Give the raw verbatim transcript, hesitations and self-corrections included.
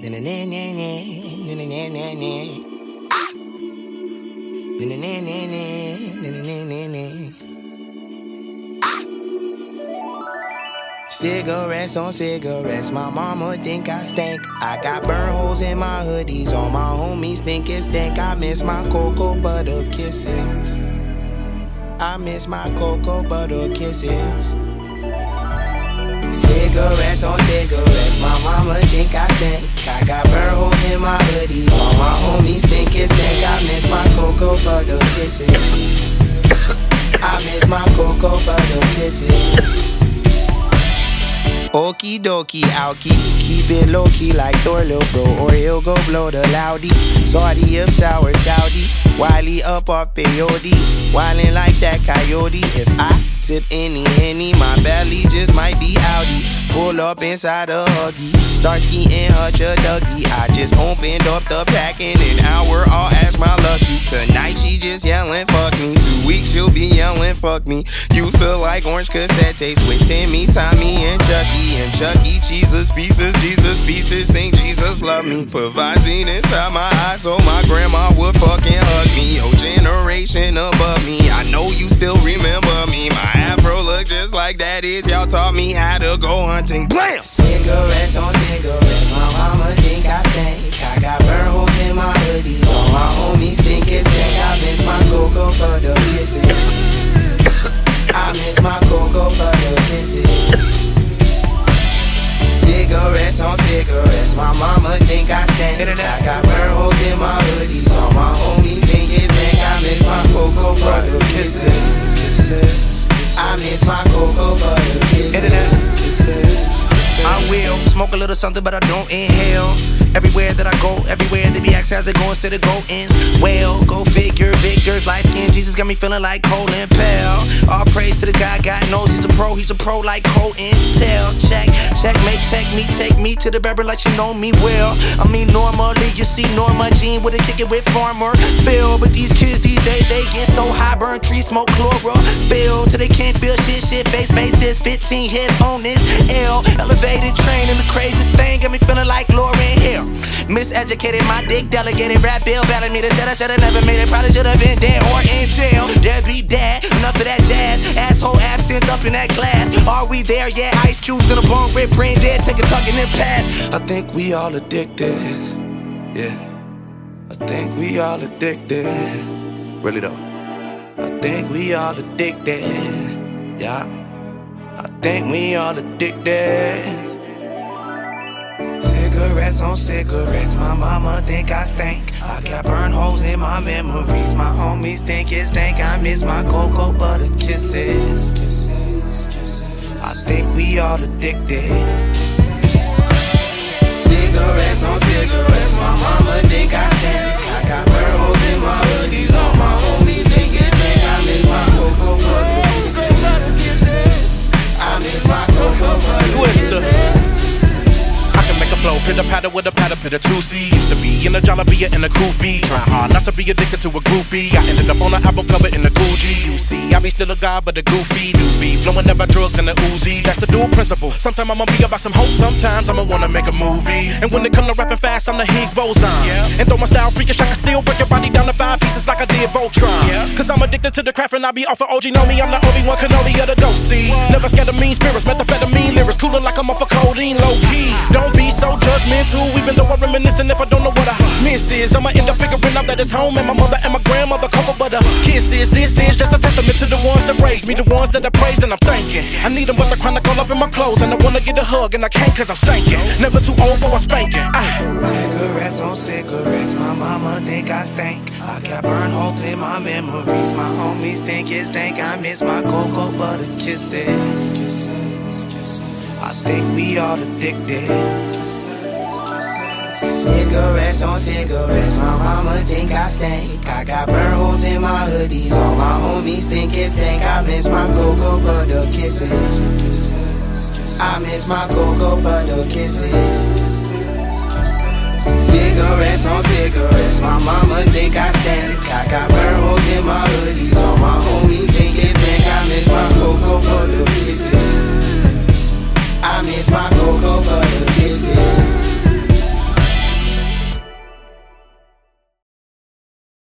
Cigarettes on cigarettes, my mama think I stink. I got burn holes in my hoodies, all my homies think it stink. I miss my cocoa butter kisses. I miss my cocoa butter kisses. Cigarettes on cigarettes, my mama think I stink. I got burn holes in my hoodies, all my homies think it stink. I miss my cocoa butter kisses. I miss my cocoa butter kisses. Okie dokie, alky, keep it low key like Thor, lil' bro, or he'll go blow the loudy. Saudi of sour Saudi, Wiley up off peyote, wildin' like that coyote. If I sip any Henny, my belly just might be Audi. Pull up inside a Huggy, start skiing Hutch a Dougie. I just opened up the pack in an hour, I'll ask my lucky. Tonight she just yelling fuck me, two weeks she'll be yelling fuck me. Used to like orange cassette tapes with Timmy, Tommy, and Chucky. And Chucky, Jesus pieces, Jesus pieces, sing Jesus love me. Put Visine inside my eyes so my grandma would fucking hug me. Your generation above me, I know you still remember me. My afro look just like that is, y'all taught me how to go hunting. Blam! Cigarettes on cigarettes, my mama think I stink. I got burn holes in my hoodies, all my homies think it's stink. I miss my cocoa butter kisses. I miss my cocoa butter kisses. Cigarettes on cigarettes, my mama think I stink. I got burn holes in my hoodies, all my homies think it's stink. I miss my cocoa butter kisses. I miss my cocoa butter kisses. I will smoke a little something, but I don't inhale. Everywhere that I go, everywhere they be asking how's it going, say the go ends. Well, go figure, victors, light skin, Jesus got me feeling like Colin Powell. All praise to the guy, God knows he's a pro, he's a pro like Cole Intel. Check, checkmate, check me, take me to the barber like you know me well. I mean normally you see Norma Jean with a kick it with Farmer Phil, but these kids these days they get so high, burn tree smoke chlorophyll till they can't feel shit, shit face, face this fifteen heads on this L. Elevated train and the craziest thing got me feeling like Lauryn Hill. Miseducated, my dick delegated, rap bill belling me. They said I should've never made it, probably should've been dead or in jail. There be dad, enough of that jazz. Asshole absinthe up in that glass. Are we there? Yeah, ice cubes in a bone, rip, brain dead, take a tuck and then pass. I think we all addicted, yeah. I think we all addicted, really though. I think we all addicted, yeah. I think we all addicted. Cigarettes on cigarettes, my mama think I stink. I got burn holes in my memories, my homies think it stink. I miss my cocoa butter kisses. I think we all addicted. Cigarettes on cigarettes, my mama think I stink. I got burn holes in my hoodies, all my homies think it stink. I miss my cocoa butter kisses. I miss my cocoa butter kisses. I can make a flow, pitter patter with a patter, pitter juicy. Used to be in a Jollibee and a goofy, trying hard not to be addicted to a groupie. I ended up on an album cover in the Gucci. You see, I be still a guy, but a goofy doobie, flowing about drugs and the Uzi. That's the dual principle. Sometimes I'ma be about some hope, sometimes I'ma wanna make a movie. And when it come to rapping fast, I'm the Higgs boson. Yeah. And though my style freakish, I can still break your body down to five pieces like I did Voltron. Yeah. Cause I'm addicted to the craft and I be off of O G. Know me, I'm the Obi-Wan Kenobi of the ghost. See, never scared of mean spirits, methamphetamine lyrics, cooling like I'm off of codeine, low key. Don't be so judgmental, even though I'm reminiscing. If I don't know what I miss is, I'ma end up figuring out that it's home and my mother and my grandmother cocoa butter kisses. This is just a testament to the ones that raised me, the ones that I praise and I'm thanking. I need them with the chronic all up in my clothes, and I wanna get a hug and I can't cause I'm stankin'. Never too old for a spanking. Ah. Cigarettes on cigarettes, my mama think I stink. I got burn holes in my memories, my homies think it stink. I miss my cocoa butter kisses. I think we all addicted. Cigarettes on cigarettes, my mama think I stink. I got burn holes in my hoodies, all my homies think it stink. I miss my cocoa butter kisses. I miss my cocoa butter kisses. Cigarettes on cigarettes, my mama think I stink. I got burn holes in my hoodies, all my homies think it stink. I miss my cocoa butter kisses.